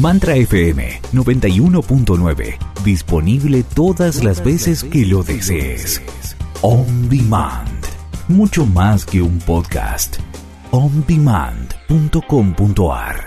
Mantra FM 91.9. Disponible todas las veces que lo desees. On Demand. Mucho más que un podcast. ondemand.com.ar.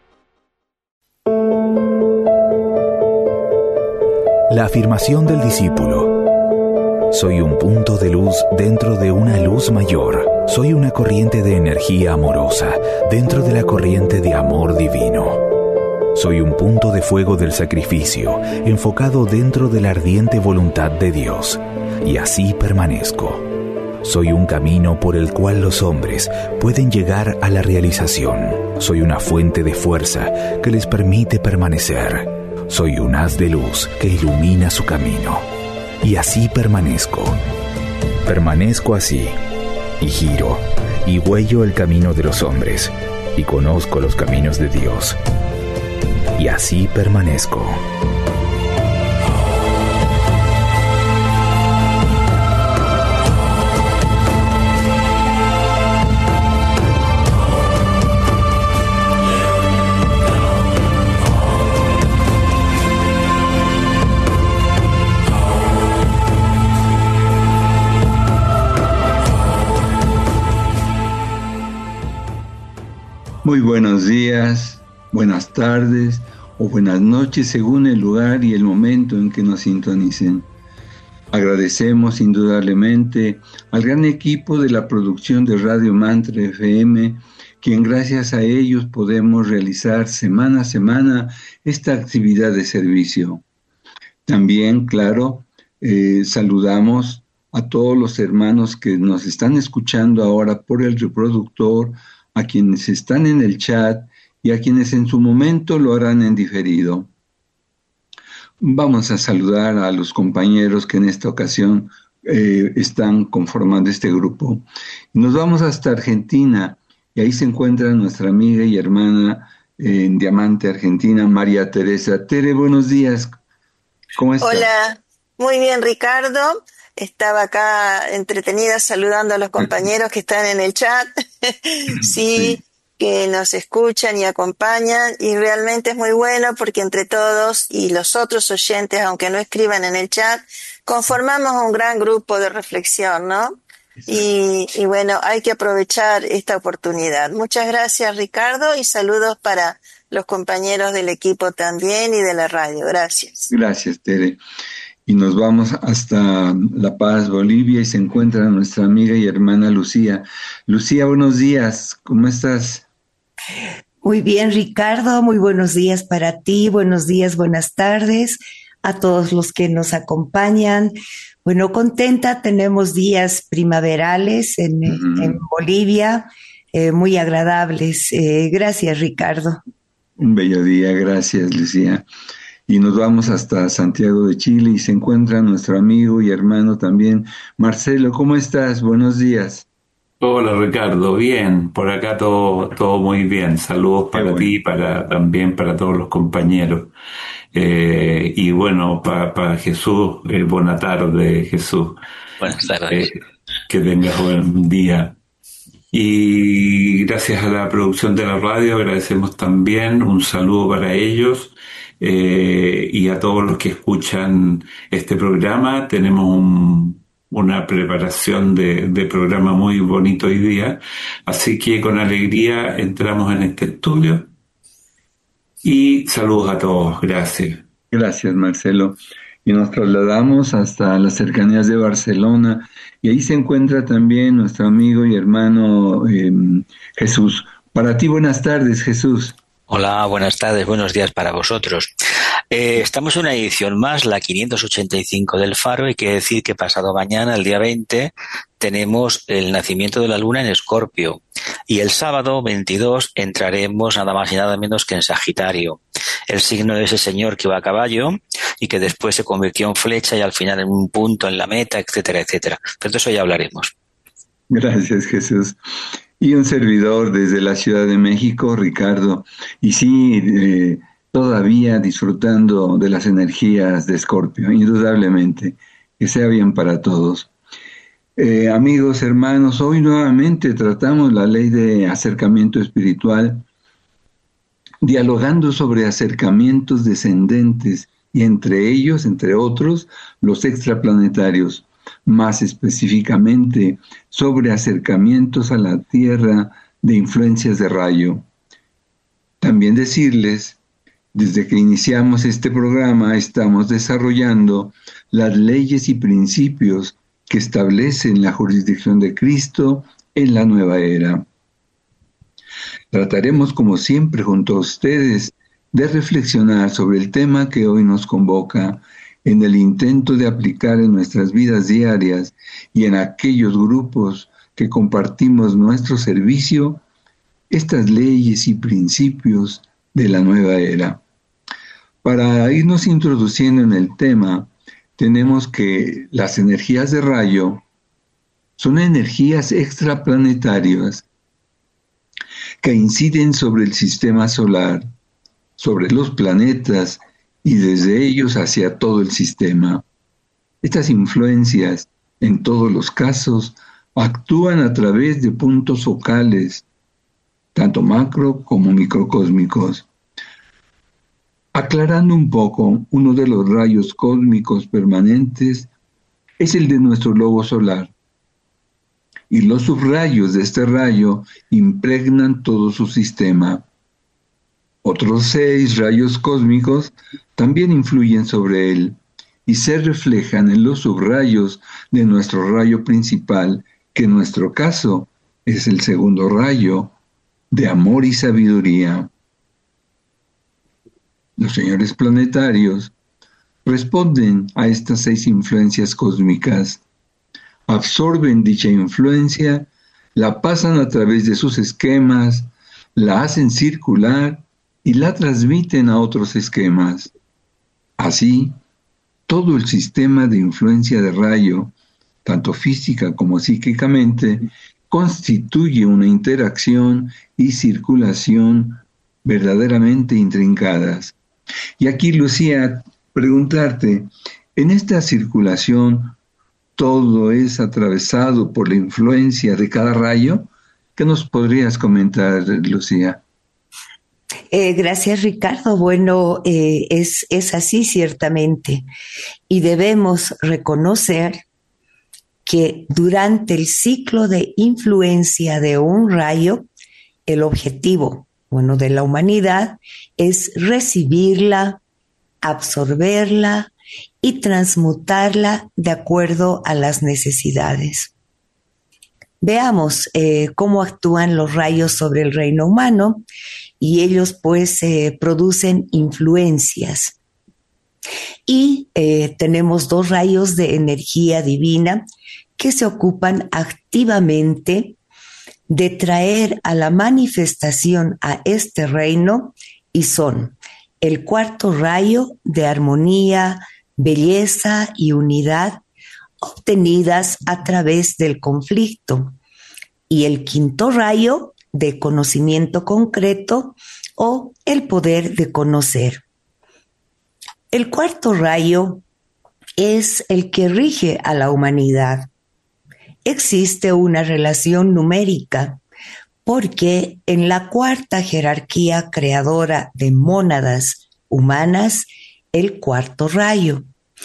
La afirmación del discípulo. Soy un punto de luz dentro de una luz mayor. Soy una corriente de energía amorosa dentro de la corriente de amor divino. Soy un punto de fuego del sacrificio, enfocado dentro de la ardiente voluntad de Dios, y así permanezco. Soy un camino por el cual los hombres pueden llegar a la realización. Soy una fuente de fuerza que les permite permanecer. Soy un haz de luz que ilumina su camino, y así permanezco. Permanezco así, y giro, y huello el camino de los hombres, y conozco los caminos de Dios. Y así permanezco. Muy buenos días, buenas tardes o buenas noches según el lugar y el momento en que nos sintonicen. Agradecemos indudablemente al gran equipo de la producción de Radio Mantra FM, quien gracias a ellos podemos realizar semana a semana esta actividad de servicio. También, claro, saludamos a todos los hermanos que nos están escuchando ahora por el reproductor, a quienes están en el chat y a quienes en su momento lo harán en diferido. Vamos a saludar a los compañeros que en esta ocasión están conformando este grupo. Nos vamos hasta Argentina y ahí se encuentra nuestra amiga y hermana en Diamante, Argentina, María Teresa. Tere, buenos días. ¿Cómo estás? Hola, muy bien, Ricardo. Estaba acá entretenida saludando a los compañeros que están en el chat. Sí, que nos escuchan y acompañan, y realmente es muy bueno porque entre todos y los otros oyentes, aunque no escriban en el chat, conformamos un gran grupo de reflexión, ¿no? Y bueno, hay que aprovechar esta oportunidad. Muchas gracias, Ricardo, y saludos para los compañeros del equipo también y de la radio. Gracias. Gracias, Tere. Y nos vamos hasta La Paz, Bolivia, y se encuentra nuestra amiga y hermana Lucía. Lucía, buenos días, ¿cómo estás? Muy bien, Ricardo, muy buenos días para ti, buenos días, buenas tardes a todos los que nos acompañan. Bueno, contenta, tenemos días primaverales en Bolivia, muy agradables. Gracias, Ricardo. Un bello día, gracias, Lucía. Y nos vamos hasta Santiago de Chile y se encuentra nuestro amigo y hermano también, Marcelo. ¿Cómo estás? Buenos días. Hola, Ricardo, bien, por acá todo muy bien. Saludos para ti, también para todos los compañeros. Y bueno, para Jesús, buena tarde, Jesús. Buenas tardes. Que tengas buen día. Y gracias a la producción de la radio, agradecemos también, un saludo para ellos. Y a todos los que escuchan este programa. Tenemos una preparación de programa muy bonito hoy día, así que con alegría entramos en este estudio y saludos a todos. Gracias. Gracias, Marcelo. Y nos trasladamos hasta las cercanías de Barcelona y ahí se encuentra también nuestro amigo y hermano Jesús. Para ti, buenas tardes, Jesús. Hola, buenas tardes, buenos días para vosotros. Estamos en una edición más, la 585 del Faro, y quiere decir que pasado mañana, el día 20, tenemos el nacimiento de la luna en Escorpio. Y el sábado 22 entraremos nada más y nada menos que en Sagitario, el signo de ese señor que va a caballo y que después se convirtió en flecha y al final en un punto en la meta, etcétera, etcétera. Pero de eso ya hablaremos. Gracias, Jesús. Y un servidor desde la Ciudad de México, Ricardo. Y sí, todavía disfrutando de las energías de Escorpio, indudablemente. Que sea bien para todos. Amigos, hermanos, hoy nuevamente tratamos la ley de acercamiento espiritual dialogando sobre acercamientos descendentes y entre ellos, entre otros, los extraplanetarios, más específicamente sobre acercamientos a la Tierra de influencias de rayo. También decirles, desde que iniciamos este programa, estamos desarrollando las leyes y principios que establecen la jurisdicción de Cristo en la nueva era. Trataremos, como siempre, junto a ustedes, de reflexionar sobre el tema que hoy nos convoca en el intento de aplicar en nuestras vidas diarias y en aquellos grupos que compartimos nuestro servicio, estas leyes y principios de la nueva era. Para irnos introduciendo en el tema, tenemos que las energías de rayo son energías extraplanetarias que inciden sobre el sistema solar, sobre los planetas y desde ellos hacia todo el sistema. Estas influencias, en todos los casos, actúan a través de puntos focales, tanto macro como microcósmicos. Aclarando un poco, uno de los rayos cósmicos permanentes es el de nuestro globo solar, y los subrayos de este rayo impregnan todo su sistema. Otros 6 rayos cósmicos también influyen sobre él y se reflejan en los subrayos de nuestro rayo principal, que en nuestro caso es el segundo rayo de amor y sabiduría. Los señores planetarios responden a estas 6 influencias cósmicas, absorben dicha influencia, la pasan a través de sus esquemas, la hacen circular y la transmiten a otros esquemas. Así, todo el sistema de influencia de rayo, tanto física como psíquicamente, constituye una interacción y circulación verdaderamente intrincadas. Y aquí, Lucía, preguntarte, en esta circulación, ¿todo es atravesado por la influencia de cada rayo? ¿Qué nos podrías comentar, Lucía? Gracias, Ricardo. Bueno, es así ciertamente. Y debemos reconocer que durante el ciclo de influencia de un rayo, el objetivo, de la humanidad es recibirla, absorberla y transmutarla de acuerdo a las necesidades. Veamos cómo actúan los rayos sobre el reino humano, y ellos pues producen influencias. Y tenemos 2 rayos de energía divina que se ocupan activamente de traer a la manifestación a este reino, y son el 4º rayo de armonía, belleza y unidad obtenidas a través del conflicto, y el 5º rayo de conocimiento concreto o el poder de conocer. El 4º rayo es el que rige a la humanidad. Existe una relación numérica porque en la 4ª jerarquía creadora de mónadas humanas, el 4º rayo.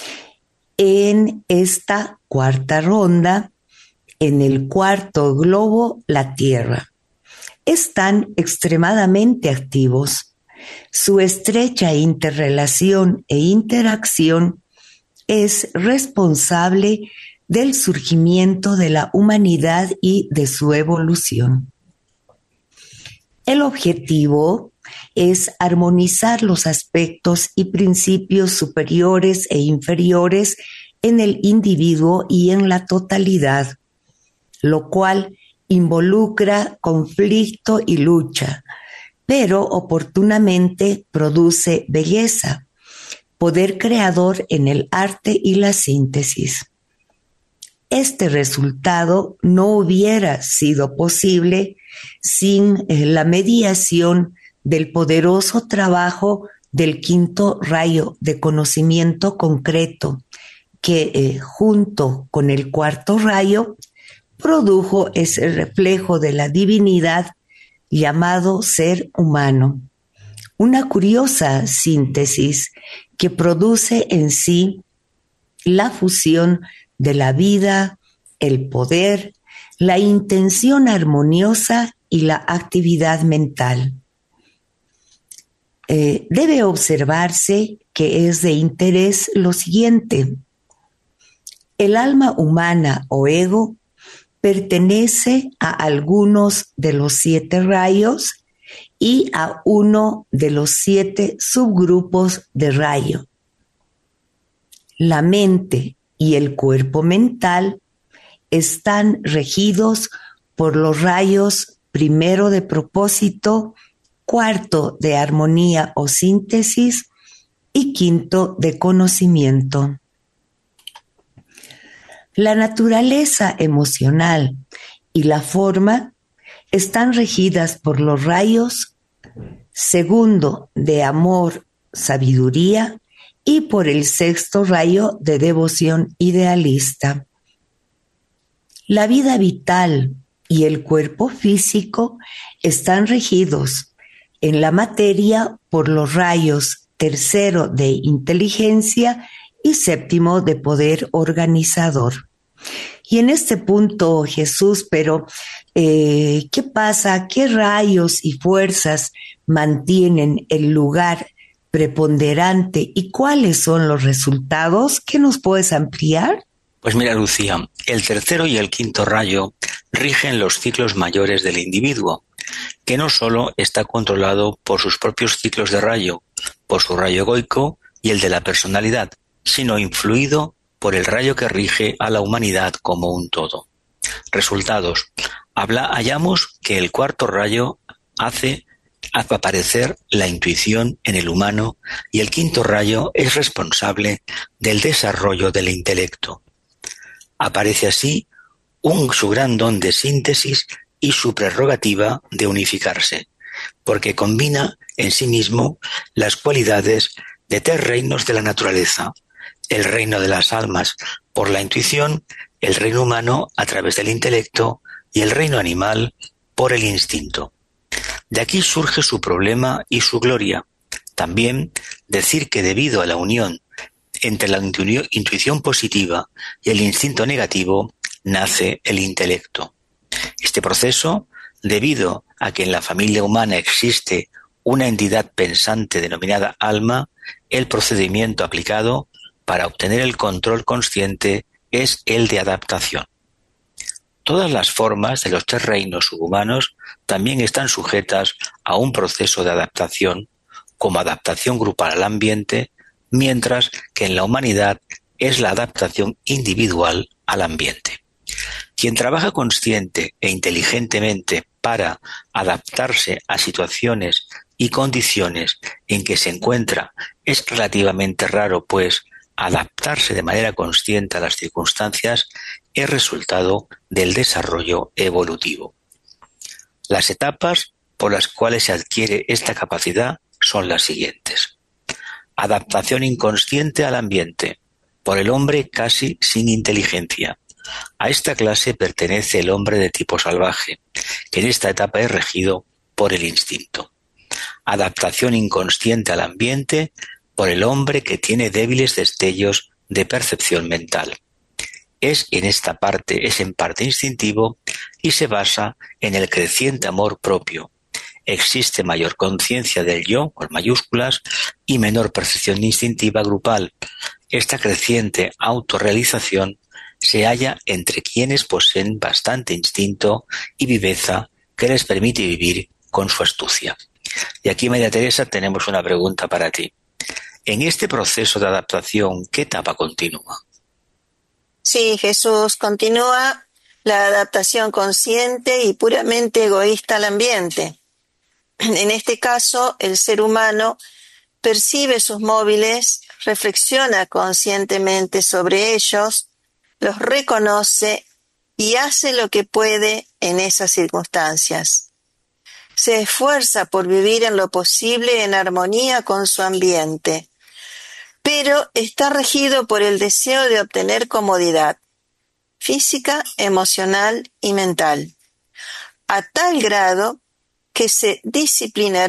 En esta 4ª ronda, en el 4º globo, la Tierra, están extremadamente activos. Su estrecha interrelación e interacción es responsable del surgimiento de la humanidad y de su evolución. El objetivo es armonizar los aspectos y principios superiores e inferiores en el individuo y en la totalidad, lo cual involucra conflicto y lucha, pero oportunamente produce belleza, poder creador en el arte y la síntesis. Este resultado no hubiera sido posible sin la mediación del poderoso trabajo del 5º rayo de conocimiento concreto, que junto con el 4º rayo produjo ese reflejo de la divinidad llamado ser humano, una curiosa síntesis que produce en sí la fusión de la vida, el poder, la intención armoniosa y la actividad mental. Debe observarse que es de interés lo siguiente. El alma humana o ego pertenece a algunos de los 7 rayos y a uno de los 7 subgrupos de rayo. La mente y el cuerpo mental están regidos por los rayos primero de propósito, cuarto de armonía o síntesis y quinto de conocimiento. La naturaleza emocional y la forma están regidas por los rayos segundo de amor, sabiduría y por el 6º rayo de devoción idealista. La vida vital y el cuerpo físico están regidos en la materia por los rayos 3º de inteligencia y 7º de poder organizador. Y en este punto, Jesús, pero ¿qué pasa? ¿Qué rayos y fuerzas mantienen el lugar preponderante y cuáles son los resultados? ¿Qué nos puedes ampliar? Pues mira, Lucía, el 3º y el 5º rayo rigen los ciclos mayores del individuo, que no solo está controlado por sus propios ciclos de rayo, por su rayo egoico y el de la personalidad, sino influido por el rayo que rige a la humanidad como un todo. Resultados. Hallamos que el 4º rayo hace aparecer la intuición en el humano y el 5º rayo es responsable del desarrollo del intelecto. Aparece así su gran don de síntesis y su prerrogativa de unificarse, porque combina en sí mismo las cualidades de 3 reinos de la naturaleza: el reino de las almas por la intuición, el reino humano a través del intelecto y el reino animal por el instinto. De aquí surge su problema y su gloria. También decir que debido a la unión entre la intuición positiva y el instinto negativo nace el intelecto. Este proceso, debido a que en la familia humana existe una entidad pensante denominada alma, el procedimiento aplicado para obtener el control consciente es el de adaptación. Todas las formas de los 3 reinos subhumanos también están sujetas a un proceso de adaptación, como adaptación grupal al ambiente, mientras que en la humanidad es la adaptación individual al ambiente. Quien trabaja consciente e inteligentemente para adaptarse a situaciones y condiciones en que se encuentra es relativamente raro, pues adaptarse de manera consciente a las circunstancias es resultado del desarrollo evolutivo. Las etapas por las cuales se adquiere esta capacidad son las siguientes. Adaptación inconsciente al ambiente, por el hombre casi sin inteligencia. A esta clase pertenece el hombre de tipo salvaje, que en esta etapa es regido por el instinto. Adaptación inconsciente al ambiente, por el hombre que tiene débiles destellos de percepción mental. Es en parte instintivo y se basa en el creciente amor propio. Existe mayor conciencia del yo, con mayúsculas, y menor percepción instintiva grupal. Esta creciente autorrealización se halla entre quienes poseen bastante instinto y viveza que les permite vivir con su astucia. Y aquí, María Teresa, tenemos una pregunta para ti. En este proceso de adaptación, ¿qué etapa continúa? Sí, Jesús, continúa la adaptación consciente y puramente egoísta al ambiente. En este caso, el ser humano percibe sus móviles, reflexiona conscientemente sobre ellos, los reconoce y hace lo que puede en esas circunstancias. Se esfuerza por vivir en lo posible en armonía con su ambiente, pero está regido por el deseo de obtener comodidad física, emocional y mental, a tal grado que se disciplinará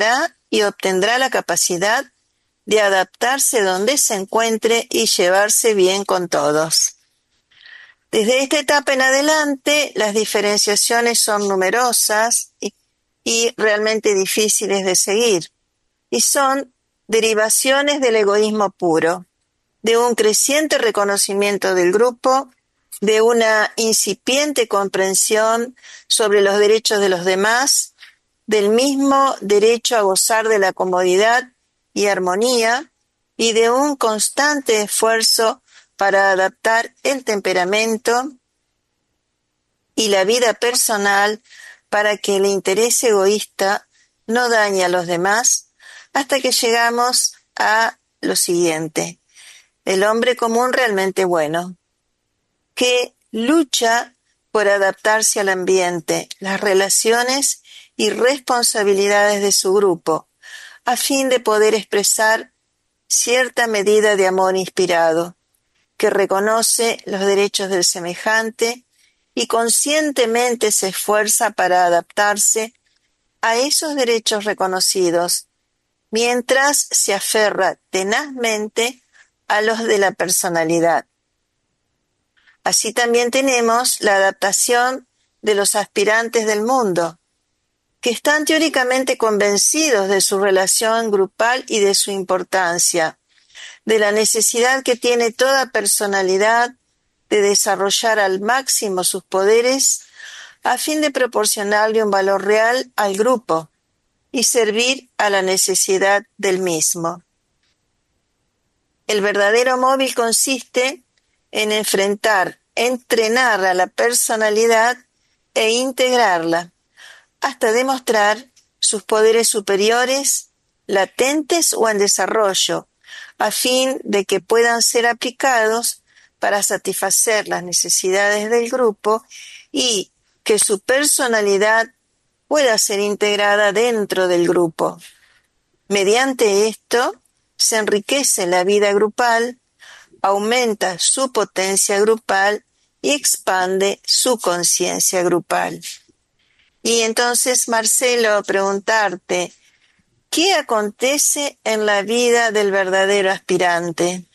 y obtendrá la capacidad de adaptarse donde se encuentre y llevarse bien con todos. Desde esta etapa en adelante, las diferenciaciones son numerosas y realmente difíciles de seguir, y son derivaciones del egoísmo puro, de un creciente reconocimiento del grupo, de una incipiente comprensión sobre los derechos de los demás, del mismo derecho a gozar de la comodidad y armonía, y de un constante esfuerzo para adaptar el temperamento y la vida personal para que el interés egoísta no dañe a los demás, hasta que llegamos a lo siguiente: el hombre común realmente bueno, que lucha por adaptarse al ambiente, las relaciones y responsabilidades de su grupo, a fin de poder expresar cierta medida de amor inspirado, que reconoce los derechos del semejante y conscientemente se esfuerza para adaptarse a esos derechos reconocidos, mientras se aferra tenazmente a los de la personalidad. Así también tenemos la adaptación de los aspirantes del mundo, que están teóricamente convencidos de su relación grupal y de su importancia, de la necesidad que tiene toda personalidad de desarrollar al máximo sus poderes a fin de proporcionarle un valor real al grupo y servir a la necesidad del mismo. El verdadero móvil consiste en entrenar a la personalidad e integrarla, hasta demostrar sus poderes superiores, latentes o en desarrollo, a fin de que puedan ser aplicados para satisfacer las necesidades del grupo y que su personalidad pueda ser integrada dentro del grupo. Mediante esto, se enriquece la vida grupal, aumenta su potencia grupal y expande su conciencia grupal. Y entonces, Marcelo, preguntarte, ¿qué acontece en la vida del verdadero aspirante?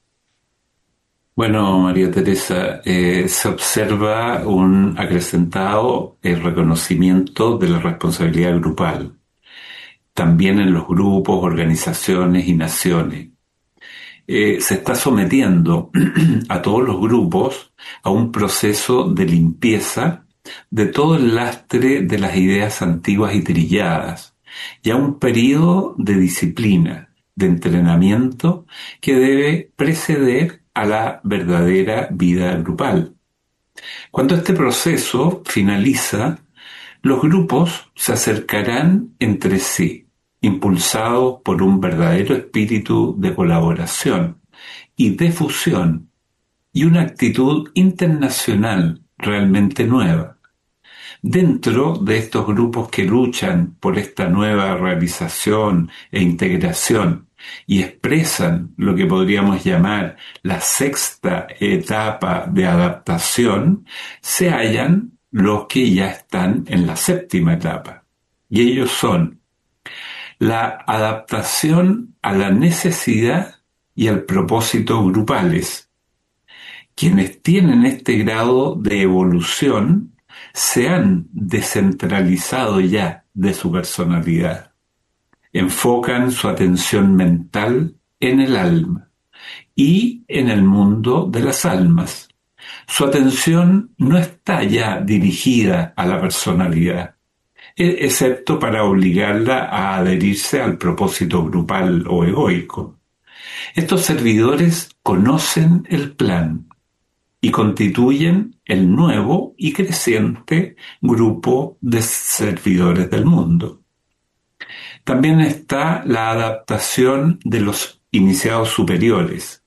Bueno, María Teresa, se observa un acrecentado reconocimiento de la responsabilidad grupal, también en los grupos, organizaciones y naciones. Se está sometiendo a todos los grupos a un proceso de limpieza de todo el lastre de las ideas antiguas y trilladas, y a un periodo de disciplina, de entrenamiento que debe preceder a la verdadera vida grupal. Cuando este proceso finaliza, los grupos se acercarán entre sí, impulsados por un verdadero espíritu de colaboración y de fusión, y una actitud internacional realmente nueva. Dentro de estos grupos que luchan por esta nueva realización e integración y expresan lo que podríamos llamar la sexta etapa de adaptación, se hallan los que ya están en la séptima etapa. Y ellos son la adaptación a la necesidad y al propósito grupales. Quienes tienen este grado de evolución se han descentralizado ya de su personalidad. Enfocan su atención mental en el alma y en el mundo de las almas. Su atención no está ya dirigida a la personalidad, excepto para obligarla a adherirse al propósito grupal o egoico. Estos servidores conocen el plan y constituyen el nuevo y creciente grupo de servidores del mundo. También está la adaptación de los iniciados superiores,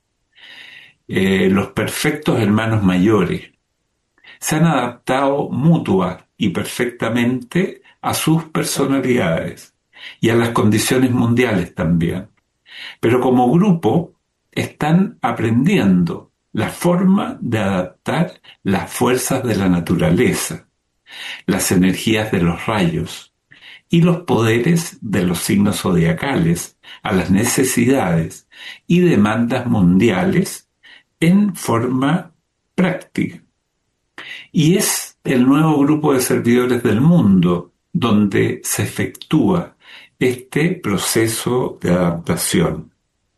los perfectos hermanos mayores. Se han adaptado mutua y perfectamente a sus personalidades y a las condiciones mundiales también. Pero como grupo están aprendiendo la forma de adaptar las fuerzas de la naturaleza, las energías de los rayos y los poderes de los signos zodiacales a las necesidades y demandas mundiales en forma práctica. Y es el nuevo grupo de servidores del mundo donde se efectúa este proceso de adaptación.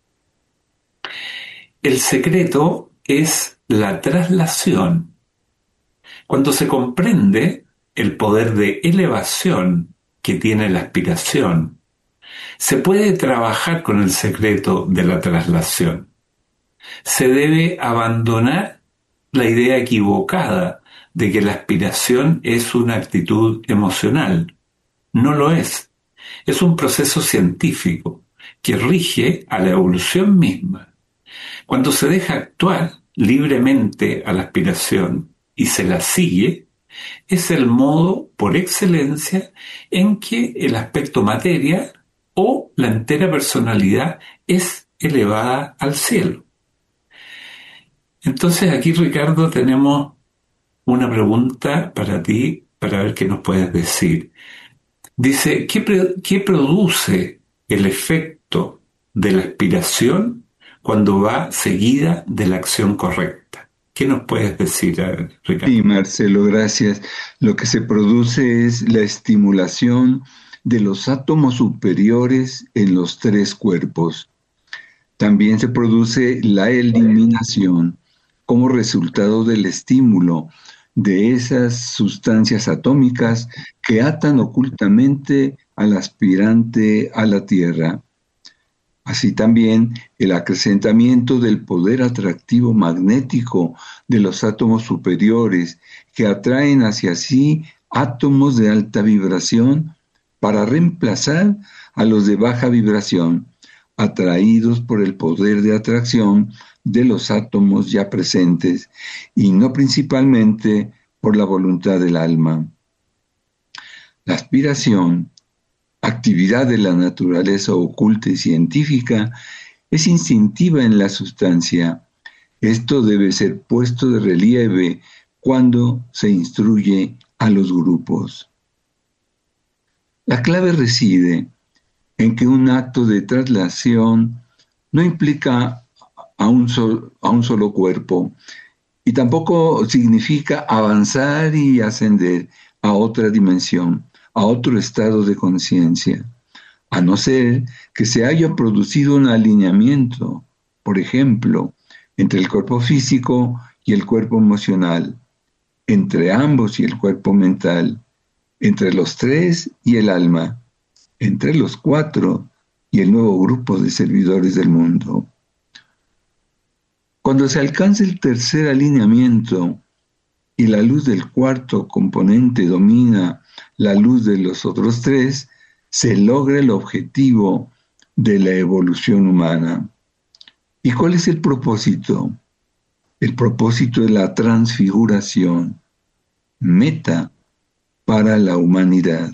El secreto es la traslación. Cuando se comprende el poder de elevación que tiene la aspiración, se puede trabajar con el secreto de la traslación. Se debe abandonar la idea equivocada de que la aspiración es una actitud emocional. No lo es. Es un proceso científico que rige a la evolución misma. Cuando se deja actuar libremente a la aspiración y se la sigue, es el modo por excelencia en que el aspecto materia o la entera personalidad es elevada al cielo. Entonces aquí, Ricardo, tenemos una pregunta para ti, para ver qué nos puedes decir. Dice, ¿qué produce el efecto de la aspiración cuando va seguida de la acción correcta? ¿Qué nos puedes decir, Ricardo? Sí, Marcelo, gracias. Lo que se produce es la estimulación de los átomos superiores en los tres cuerpos. También se produce la eliminación como resultado del estímulo de esas sustancias atómicas que atan ocultamente al aspirante a la Tierra. Así también el acrecentamiento del poder atractivo magnético de los átomos superiores que atraen hacia sí átomos de alta vibración para reemplazar a los de baja vibración, atraídos por el poder de atracción de los átomos ya presentes y no principalmente por la voluntad del alma. La aspiración, actividad de la naturaleza oculta y científica, es instintiva en la sustancia. Esto debe ser puesto de relieve cuando se instruye a los grupos. La clave reside en que un acto de traslación no implica a un solo cuerpo y tampoco significa avanzar y ascender a otra dimensión, a otro estado de conciencia, a no ser que se haya producido un alineamiento, por ejemplo, entre el cuerpo físico y el cuerpo emocional, entre ambos y el cuerpo mental, entre los tres y el alma, entre los cuatro y el nuevo grupo de servidores del mundo. Cuando se alcanza el tercer alineamiento y la luz del cuarto componente domina la luz de los otros tres, se logra el objetivo de la evolución humana. ¿Y cuál es el propósito? El propósito es la transfiguración, meta para la humanidad.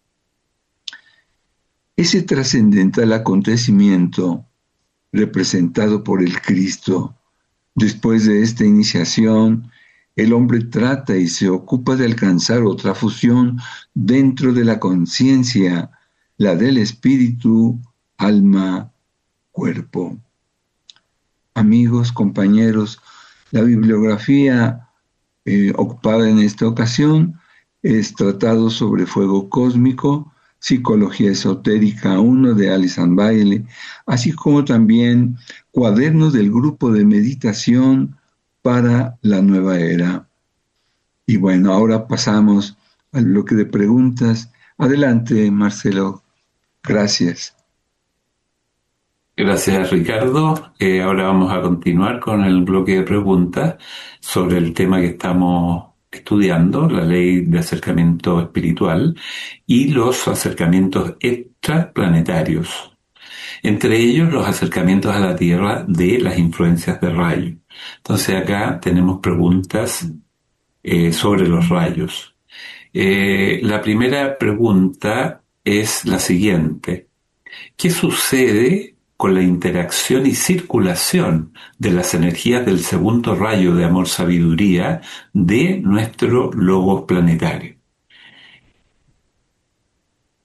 Ese trascendental acontecimiento representado por el Cristo. Después de esta iniciación, el hombre trata y se ocupa de alcanzar otra fusión dentro de la conciencia, la del espíritu, alma, cuerpo. Amigos, compañeros, la bibliografía ocupada en esta ocasión es Tratado sobre Fuego Cósmico, Psicología Esotérica 1 de Alison Bailey, así como también Cuadernos del Grupo de Meditación para la Nueva Era. Y bueno, ahora pasamos al bloque de preguntas. Adelante, Marcelo. Gracias. Gracias, Ricardo. Ahora vamos a continuar con el bloque de preguntas sobre el tema que estamos estudiando, la ley de acercamiento espiritual y los acercamientos extraplanetarios. Entre ellos, los acercamientos a la Tierra de las influencias de rayos. Entonces acá tenemos preguntas sobre los rayos. La primera pregunta es la siguiente. ¿Qué sucede con la interacción y circulación de las energías del segundo rayo de amor-sabiduría de nuestro logos planetario?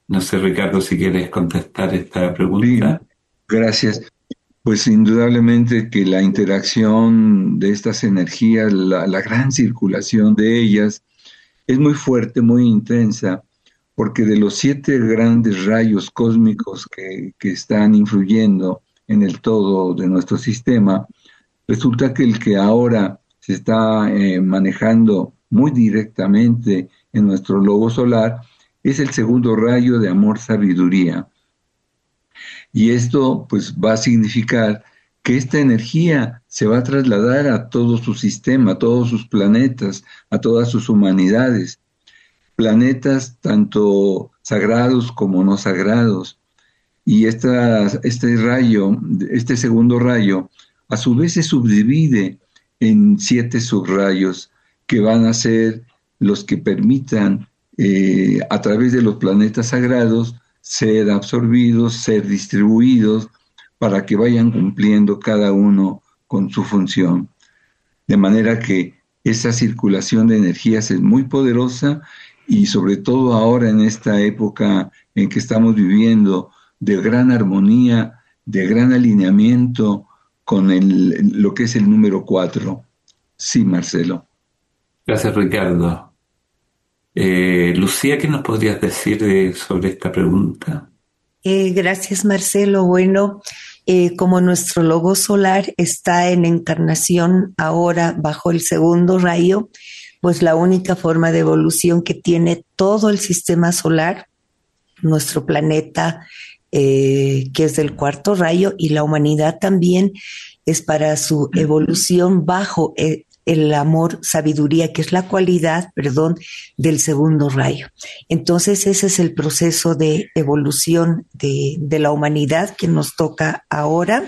No sé, Ricardo, si quieres contestar esta pregunta. Sí, gracias. Pues indudablemente que la interacción de estas energías, la gran circulación de ellas, es muy fuerte, muy intensa, porque de los 7 grandes rayos cósmicos que están influyendo en el todo de nuestro sistema, resulta que el que ahora se está manejando muy directamente en nuestro globo solar es el segundo rayo de amor-sabiduría. Y esto pues va a significar que esta energía se va a trasladar a todo su sistema, a todos sus planetas, a todas sus humanidades. Planetas tanto sagrados como no sagrados. Y este rayo, este segundo rayo, a su vez se subdivide en 7 subrayos que van a ser los que permitan a través de los planetas sagrados ser absorbidos, ser distribuidos para que vayan cumpliendo cada uno con su función. De manera que esa circulación de energías es muy poderosa y sobre todo ahora en esta época en que estamos viviendo de gran armonía, de gran alineamiento con lo que es el número 4. Sí, Marcelo. Gracias, Ricardo. Lucía, ¿qué nos podrías decir sobre esta pregunta? Gracias, Marcelo. Bueno, como nuestro logo solar está en encarnación ahora bajo el segundo rayo, pues la única forma de evolución que tiene todo el sistema solar, nuestro planeta, que es del cuarto rayo, y la humanidad también, es para su evolución bajo el amor, sabiduría, que es la cualidad, del segundo rayo. Entonces ese es el proceso de evolución de la humanidad que nos toca ahora,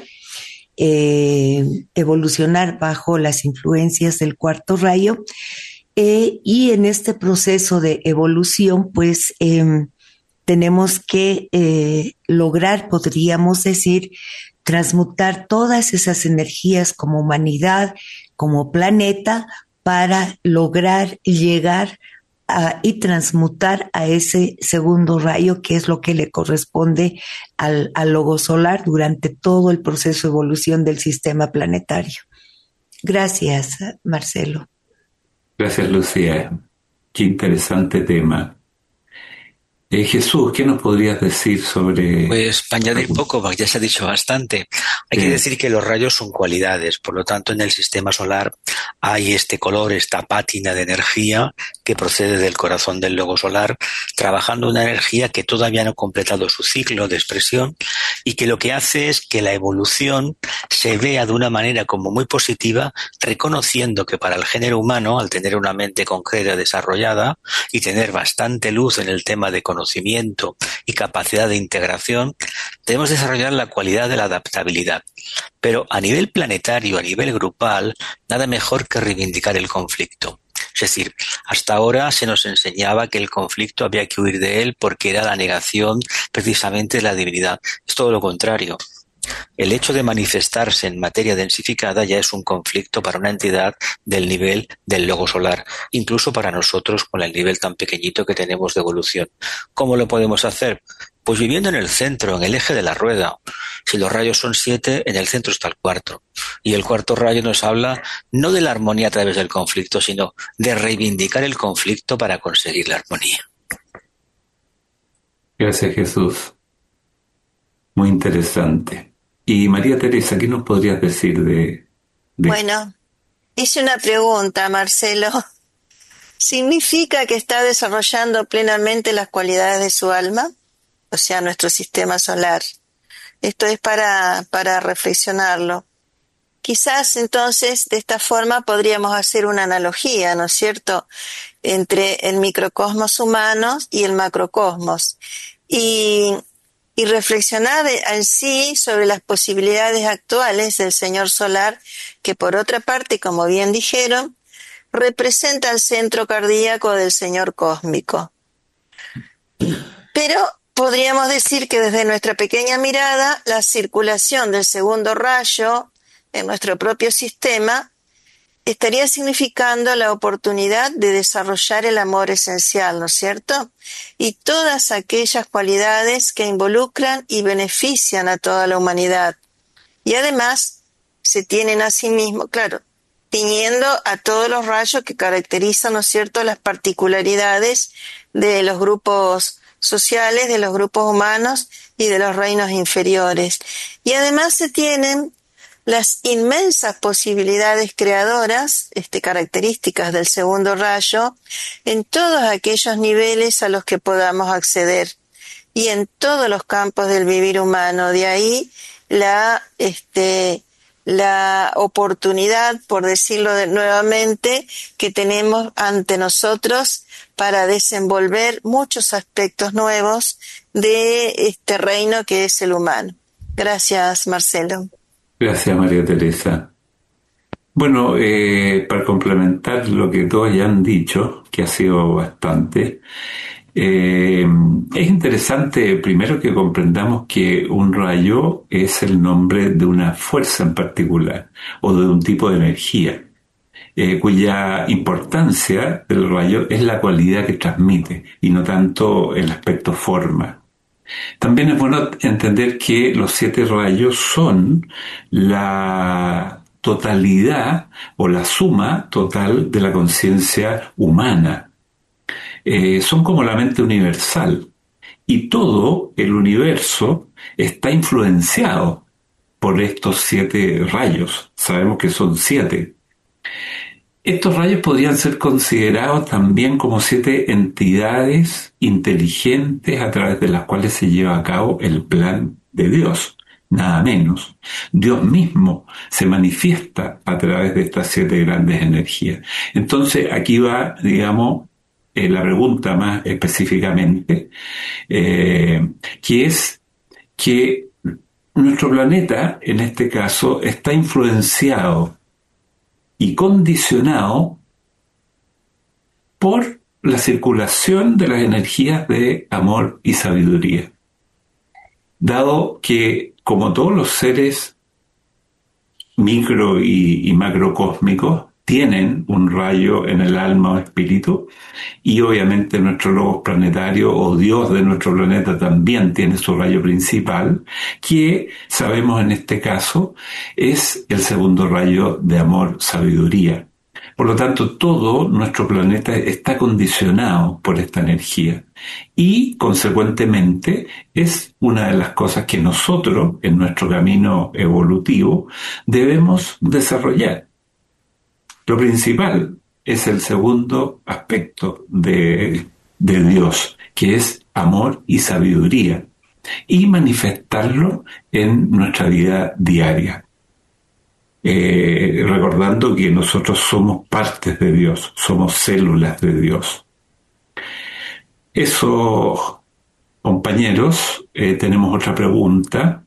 evolucionar bajo las influencias del cuarto rayo. Y en este proceso de evolución, pues tenemos que lograr, podríamos decir, transmutar todas esas energías como humanidad, como planeta, para lograr llegar y transmutar a ese segundo rayo, que es lo que le corresponde al logo solar durante todo el proceso de evolución del sistema planetario. Gracias, Marcelo. Gracias, Lucía. Qué interesante tema. Jesús, ¿qué nos podrías decir sobre...? Pues para añadir poco, porque ya se ha dicho bastante. Hay que decir que los rayos son cualidades, por lo tanto en el sistema solar hay este color, esta pátina de energía que procede del corazón del logo solar, trabajando una energía que todavía no ha completado su ciclo de expresión y que lo que hace es que la evolución se vea de una manera como muy positiva, reconociendo que para el género humano, al tener una mente concreta desarrollada y tener bastante luz en el tema de conocimiento y capacidad de integración, debemos desarrollar la cualidad de la adaptabilidad. Pero a nivel planetario, a nivel grupal, nada mejor que reivindicar el conflicto. Es decir, hasta ahora se nos enseñaba que el conflicto había que huir de él porque era la negación precisamente de la divinidad. Es todo lo contrario. El hecho de manifestarse en materia densificada ya es un conflicto para una entidad del nivel del logo solar, incluso para nosotros con el nivel tan pequeñito que tenemos de evolución. ¿Cómo lo podemos hacer? Pues viviendo en el centro, en el eje de la rueda. Si los rayos son 7, en el centro está el cuarto. Y el cuarto rayo nos habla no de la armonía a través del conflicto, sino de reivindicar el conflicto para conseguir la armonía. Gracias, Jesús. Muy interesante. Y María Teresa, ¿qué nos podrías decir de... Bueno, hice una pregunta, Marcelo. ¿Significa que está desarrollando plenamente las cualidades de su alma? O sea, nuestro sistema solar. Esto es para reflexionarlo. Quizás entonces de esta forma podríamos hacer una analogía, ¿no es cierto?, entre el microcosmos humano y el macrocosmos. Y reflexionar en sí sobre las posibilidades actuales del Señor Solar, que por otra parte, como bien dijeron, representa el centro cardíaco del Señor Cósmico. Pero podríamos decir que desde nuestra pequeña mirada, la circulación del segundo rayo en nuestro propio sistema estaría significando la oportunidad de desarrollar el amor esencial, ¿no es cierto? Y todas aquellas cualidades que involucran y benefician a toda la humanidad. Y además se tienen a sí mismo, claro, tiñendo a todos los rayos que caracterizan, ¿no es cierto?, las particularidades de los grupos sociales, de los grupos humanos y de los reinos inferiores. Y además se tienen las inmensas posibilidades creadoras, características del segundo rayo, en todos aquellos niveles a los que podamos acceder y en todos los campos del vivir humano. De ahí la oportunidad, por decirlo nuevamente, que tenemos ante nosotros para desenvolver muchos aspectos nuevos de este reino que es el humano. Gracias, Marcelo. Gracias, María Teresa. Bueno, para complementar lo que todos ya han dicho, que ha sido bastante, es interesante primero que comprendamos que un rayo es el nombre de una fuerza en particular o de un tipo de energía, cuya importancia del rayo es la cualidad que transmite y no tanto el aspecto forma. También es bueno entender que los 7 rayos son la totalidad o la suma total de la conciencia humana. Son como la mente universal y todo el universo está influenciado por estos 7 rayos. Sabemos que son 7. Estos rayos podrían ser considerados también como 7 entidades inteligentes a través de las cuales se lleva a cabo el plan de Dios, nada menos. Dios mismo se manifiesta a través de estas 7 grandes energías. Entonces aquí va, digamos, la pregunta más específicamente, que es que nuestro planeta, en este caso, está influenciado y condicionado por la circulación de las energías de amor y sabiduría. Dado que, como todos los seres micro y macrocósmicos, tienen un rayo en el alma o espíritu, y obviamente nuestro logos planetario o Dios de nuestro planeta también tiene su rayo principal, que sabemos en este caso es el segundo rayo de amor, sabiduría. Por lo tanto, todo nuestro planeta está condicionado por esta energía y, consecuentemente, es una de las cosas que nosotros, en nuestro camino evolutivo, debemos desarrollar. Lo principal es el segundo aspecto de Dios, que es amor y sabiduría, y manifestarlo en nuestra vida diaria. Recordando que nosotros somos partes de Dios, somos células de Dios. Eso, compañeros, tenemos otra pregunta.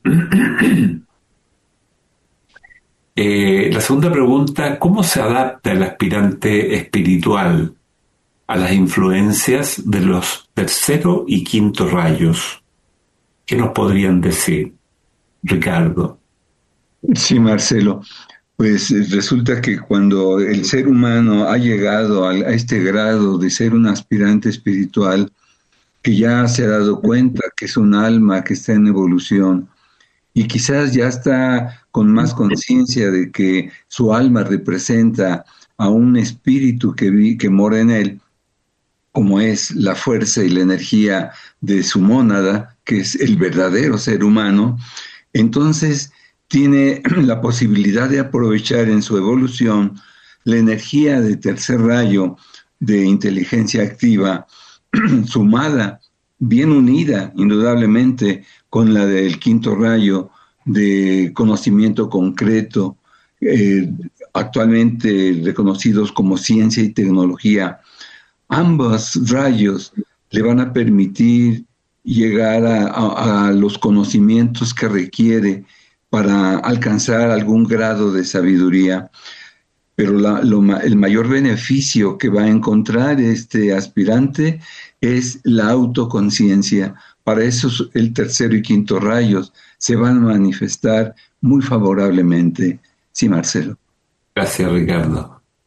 La segunda pregunta, ¿cómo se adapta el aspirante espiritual a las influencias de los tercero y quinto rayos? ¿Qué nos podrían decir, Ricardo? Sí, Marcelo. Pues resulta que cuando el ser humano ha llegado a este grado de ser un aspirante espiritual, que ya se ha dado cuenta que es un alma que está en evolución, y quizás ya está con más conciencia de que su alma representa a un espíritu que mora en él, como es la fuerza y la energía de su mónada, que es el verdadero ser humano, entonces tiene la posibilidad de aprovechar en su evolución la energía de tercer rayo de inteligencia activa, sumada, bien unida, indudablemente, con la del quinto rayo de conocimiento concreto, actualmente reconocidos como ciencia y tecnología. Ambos rayos le van a permitir llegar a los conocimientos que requiere para alcanzar algún grado de sabiduría. Pero el mayor beneficio que va a encontrar este aspirante es la autoconciencia. Para eso el tercero y quinto rayos se van a manifestar muy favorablemente. Sí, Marcelo. Gracias, Ricardo.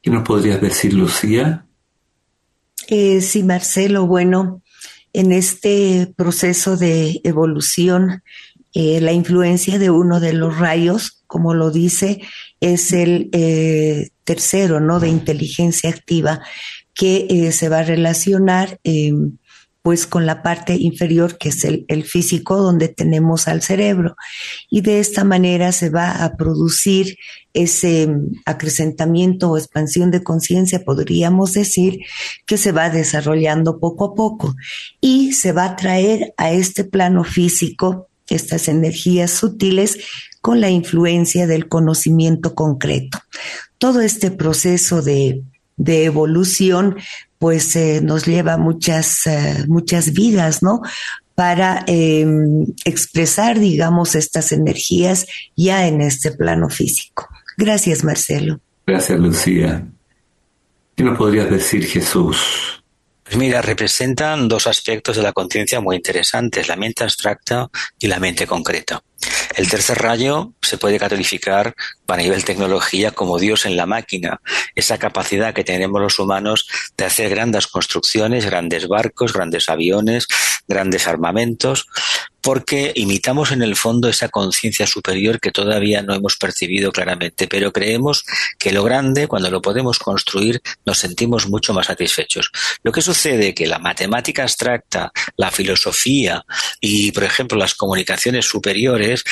¿Qué nos podrías decir, Lucía? Sí, Marcelo, bueno, en este proceso de evolución, la influencia de uno de los rayos, como lo dice, es el tercero, ¿no? De inteligencia activa, que se va a relacionar pues con la parte inferior, que es el físico, donde tenemos al cerebro. Y de esta manera se va a producir ese acrecentamiento o expansión de conciencia, podríamos decir, que se va desarrollando poco a poco y se va a traer a este plano físico estas energías sutiles con la influencia del conocimiento concreto. Todo este proceso de evolución pues nos lleva muchas vidas, ¿no? Para expresar, digamos, estas energías ya en este plano físico. Gracias, Marcelo. Gracias, Lucía. ¿Qué nos podrías decir, Jesús? Pues mira, representan dos aspectos de la conciencia muy interesantes, la mente abstracta y la mente concreta. El tercer rayo se puede calificar a nivel tecnología como Dios en la máquina, esa capacidad que tenemos los humanos de hacer grandes construcciones, grandes barcos, grandes aviones, grandes armamentos, porque imitamos en el fondo esa conciencia superior que todavía no hemos percibido claramente, pero creemos que lo grande, cuando lo podemos construir, nos sentimos mucho más satisfechos. Lo que sucede es que la matemática abstracta, la filosofía y, por ejemplo, las comunicaciones superiores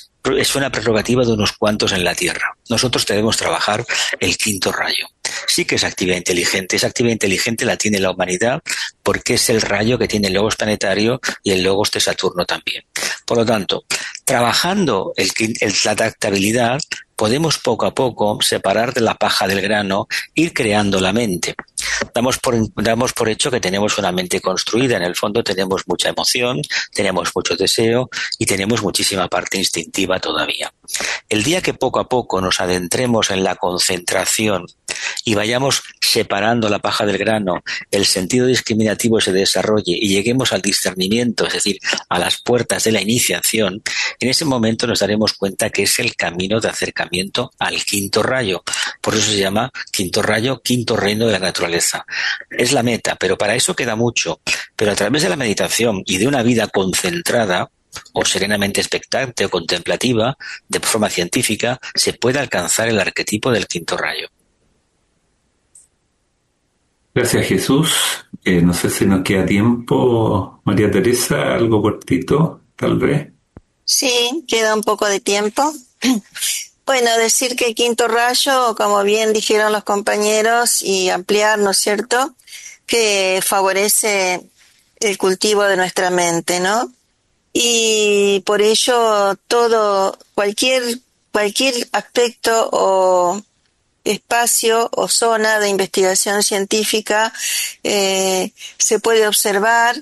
es una prerrogativa de unos cuantos en la Tierra. Nosotros debemos trabajar el quinto rayo. Sí que es actividad inteligente. Esa actividad inteligente la tiene la humanidad porque es el rayo que tiene el logos planetario y el logos de Saturno también. Por lo tanto, trabajando la adaptabilidad, podemos poco a poco separar de la paja del grano, ir creando la mente. Damos por hecho que tenemos una mente construida. En el fondo tenemos mucha emoción, tenemos mucho deseo y tenemos muchísima parte instintiva todavía. El día que poco a poco nos adentremos en la concentración y vayamos separando la paja del grano, el sentido discriminativo se desarrolle y lleguemos al discernimiento, es decir, a las puertas de la iniciación, en ese momento nos daremos cuenta que es el camino de acercamiento al quinto rayo. Por eso se llama quinto rayo, quinto reino de la naturaleza. Es la meta, pero para eso queda mucho. Pero a través de la meditación y de una vida concentrada, o serenamente expectante o contemplativa, de forma científica, se puede alcanzar el arquetipo del quinto rayo. Gracias, Jesús. No sé si nos queda tiempo. María Teresa, algo cortito, tal vez. Sí, queda un poco de tiempo. Bueno, decir que el quinto rayo, como bien dijeron los compañeros, y ampliar, ¿no es cierto?, que favorece el cultivo de nuestra mente, ¿no? Y por ello cualquier aspecto o espacio o zona de investigación científica se puede observar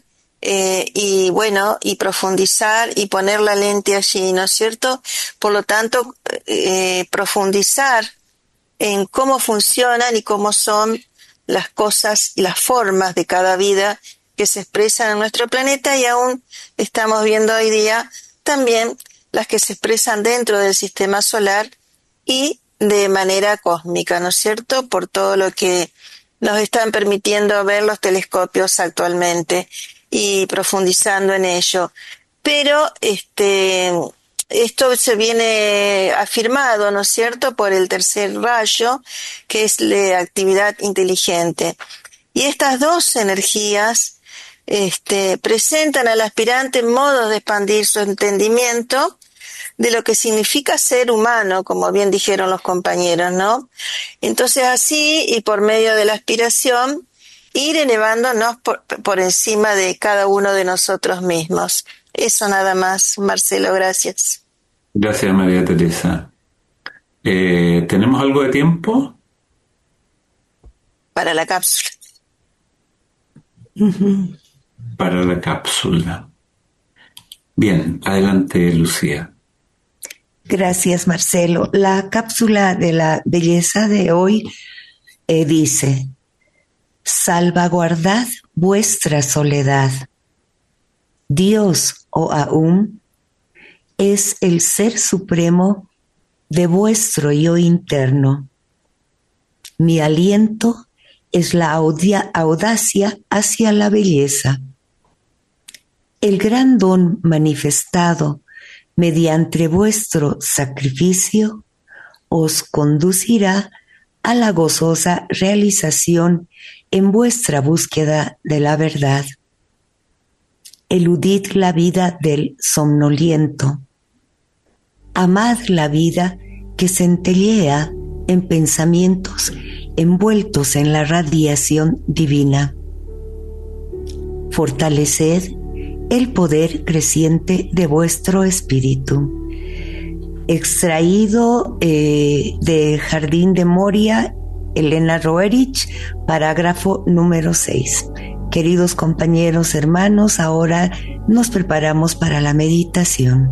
y profundizar y poner la lente allí, ¿no es cierto? Por lo tanto, profundizar en cómo funcionan y cómo son las cosas y las formas de cada vida que se expresan en nuestro planeta, y aún estamos viendo hoy día también las que se expresan dentro del sistema solar y de manera cósmica, ¿no es cierto?, por todo lo que nos están permitiendo ver los telescopios actualmente y profundizando en ello. Pero esto se viene afirmado, ¿no es cierto?, por el tercer rayo, que es la actividad inteligente. Y estas dos energías presentan al aspirante modos de expandir su entendimiento de lo que significa ser humano, como bien dijeron los compañeros, ¿no? Entonces así, y por medio de la aspiración, ir elevándonos por encima de cada uno de nosotros mismos. Eso nada más, Marcelo, gracias. Gracias, María Teresa. ¿Tenemos algo de tiempo? Para la cápsula. Para la cápsula. Bien, adelante, Lucía. Gracias, Marcelo. La cápsula de la belleza de hoy dice: salvaguardad vuestra soledad. Dios o Aum es el ser supremo de vuestro yo interno. Mi aliento es la audacia hacia la belleza. El gran don manifestado mediante vuestro sacrificio os conducirá a la gozosa realización en vuestra búsqueda de la verdad. Eludid la vida del somnoliento. Amad la vida que centellea en pensamientos envueltos en la radiación divina. Fortaleced el poder creciente de vuestro espíritu. Extraído de Jardín de Moria, Elena Roerich, parágrafo número 6. Queridos compañeros, hermanos, ahora nos preparamos para la meditación.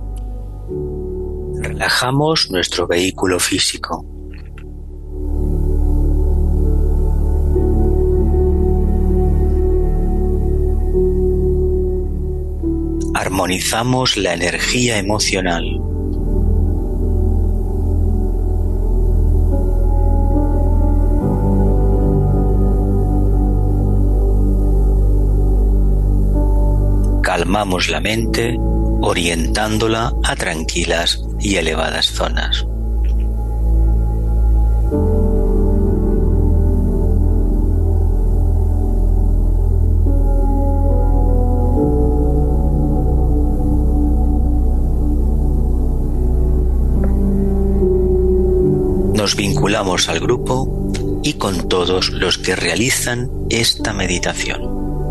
Relajamos nuestro vehículo físico. Armonizamos la energía emocional. Calmamos la mente, orientándola a tranquilas y elevadas zonas. Nos vinculamos al grupo y con todos los que realizan esta meditación.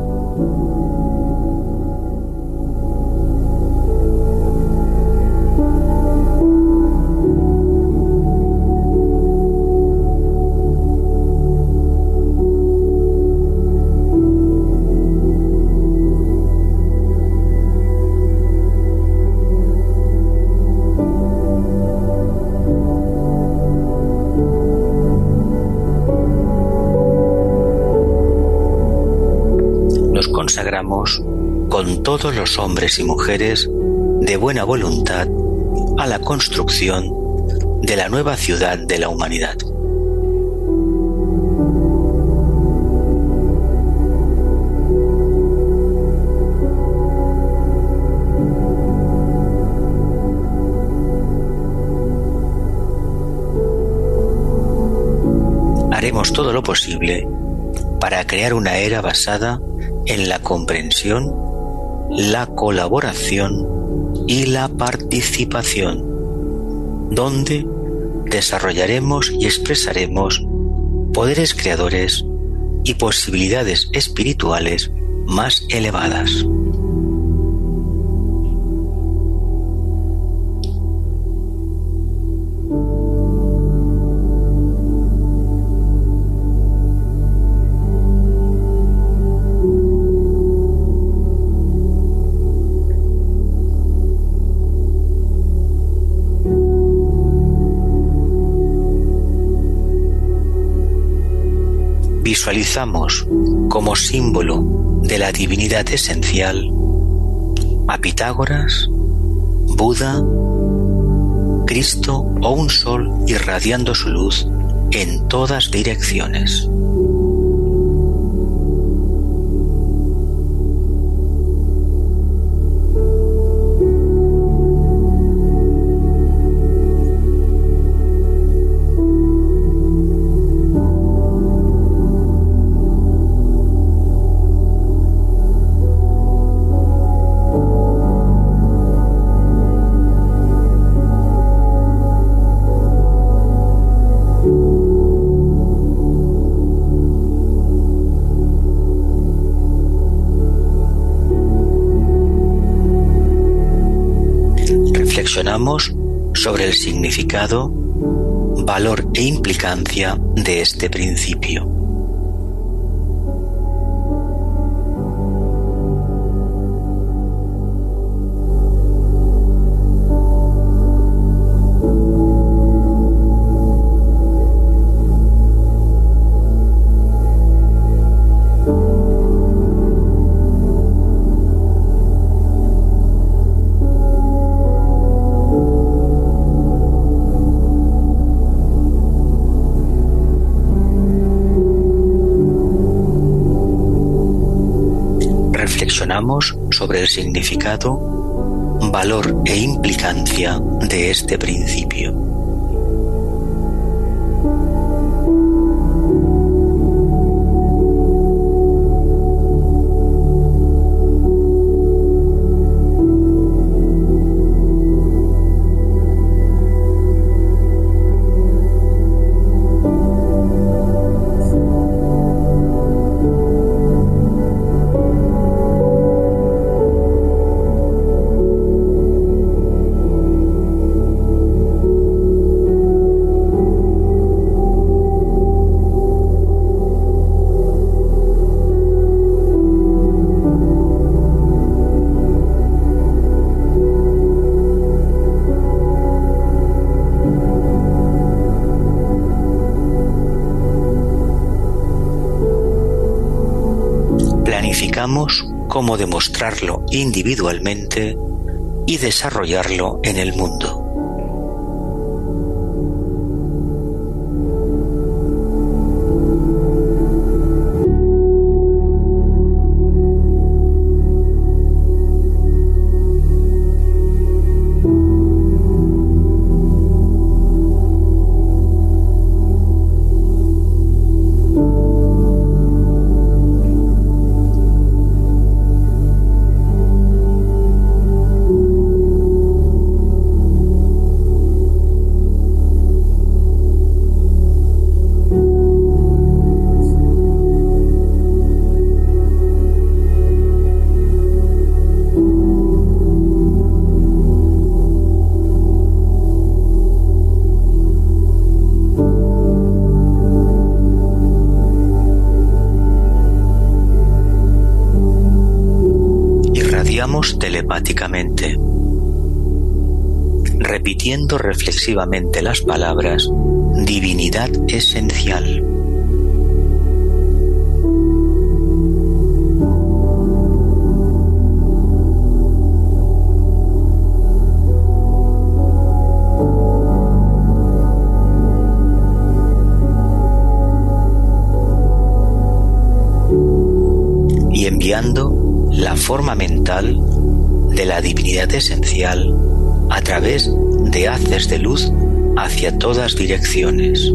Consagramos con todos los hombres y mujeres de buena voluntad a la construcción de la nueva ciudad de la humanidad. Haremos todo lo posible para crear una era basada en la comprensión, la colaboración y la participación, donde desarrollaremos y expresaremos poderes creadores y posibilidades espirituales más elevadas. Visualizamos como símbolo de la divinidad esencial a Pitágoras, Buda, Cristo o un sol irradiando su luz en todas direcciones. Reflexionamos sobre el significado, valor e implicancia de este principio. reflexionamos sobre el significado, valor e implicancia de este principio. Planificamos cómo demostrarlo individualmente y desarrollarlo en el mundo. Telepáticamente, repitiendo reflexivamente las palabras divinidad esencial. Y enviando la forma mental de la divinidad esencial a través de haces de luz hacia todas direcciones.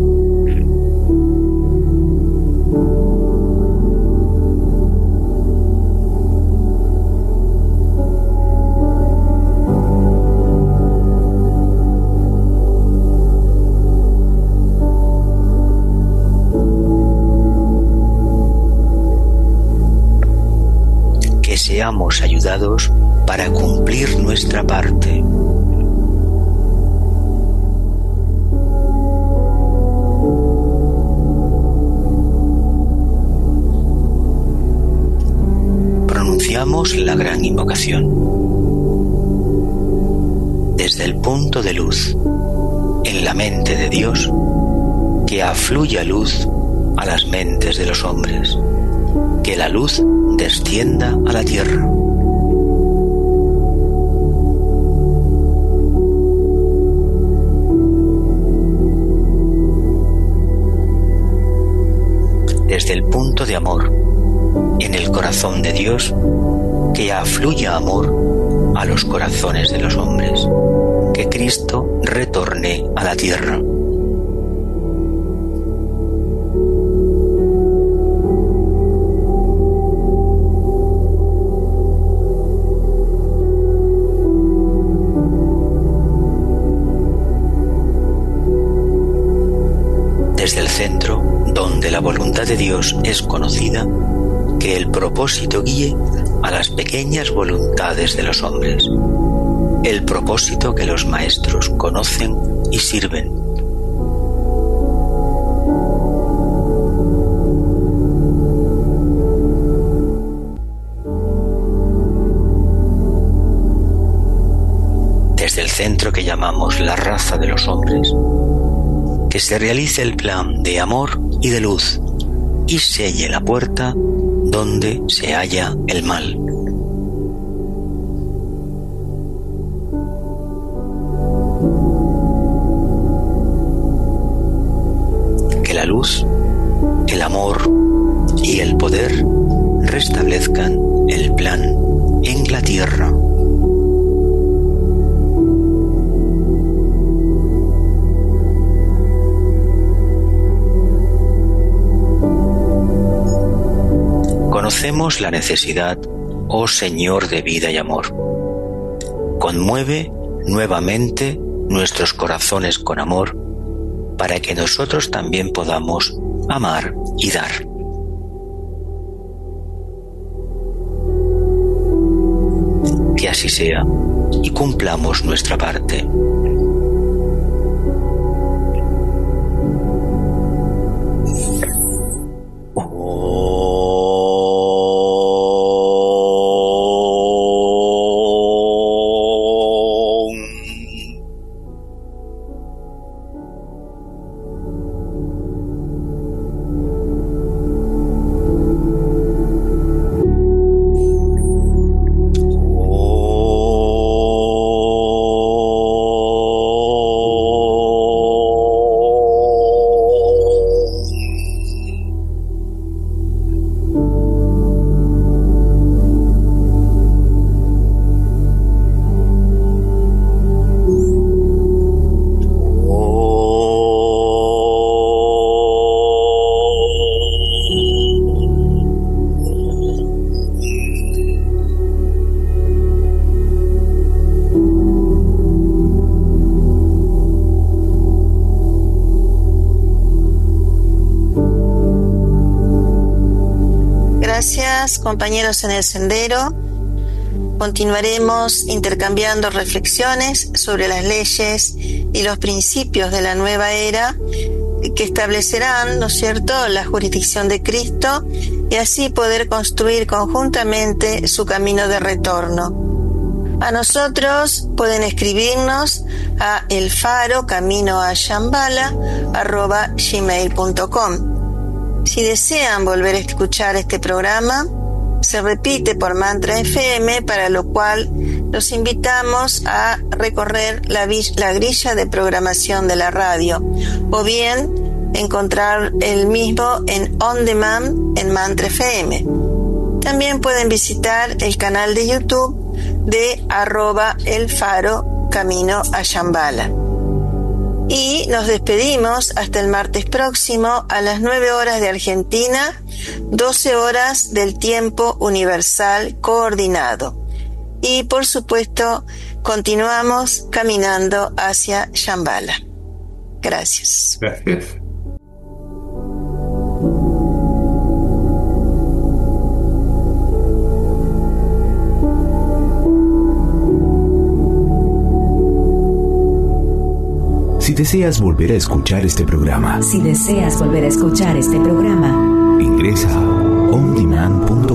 Que seamos ayudados para cumplir nuestra parte. Pronunciamos la gran invocación. Desde el punto de luz en la mente de Dios, que afluya luz a las mentes de los hombres, que la luz descienda a la tierra. Desde el punto de amor en el corazón de Dios, que afluya amor a los corazones de los hombres, que Cristo retorne a la tierra. Desde el centro, donde la voluntad de Dios es conocida, que el propósito guíe a las pequeñas voluntades de los hombres, el propósito que los maestros conocen y sirven. Desde el centro que llamamos la raza de los hombres, que se realice el plan de amor y de luz y selle la puerta donde se halla el mal. Que la luz, el amor y el poder restablezcan el plan en la tierra. Conocemos la necesidad, oh Señor de vida y amor. Conmueve nuevamente nuestros corazones con amor, para que nosotros también podamos amar y dar. Que así sea y cumplamos nuestra parte. Compañeros en el sendero, continuaremos intercambiando reflexiones sobre las leyes y los principios de la nueva era que establecerán, ¿no es cierto?, la jurisdicción de Cristo y así poder construir conjuntamente su camino de retorno. A nosotros pueden escribirnos a elfarocaminoashambhala@gmail.com. Si desean volver a escuchar este programa, se repite por Mantra FM, para lo cual los invitamos a recorrer la grilla de programación de la radio, o bien encontrar el mismo en On Demand en Mantra FM. También pueden visitar el canal de YouTube de @elfarocaminoashambhala. Y nos despedimos hasta el martes próximo a las 9 horas de Argentina, 12 horas del tiempo universal coordinado. Y por supuesto, continuamos caminando hacia Shambhala. Gracias. Gracias. Si deseas volver a escuchar este programa, ingresa a ondemand.com.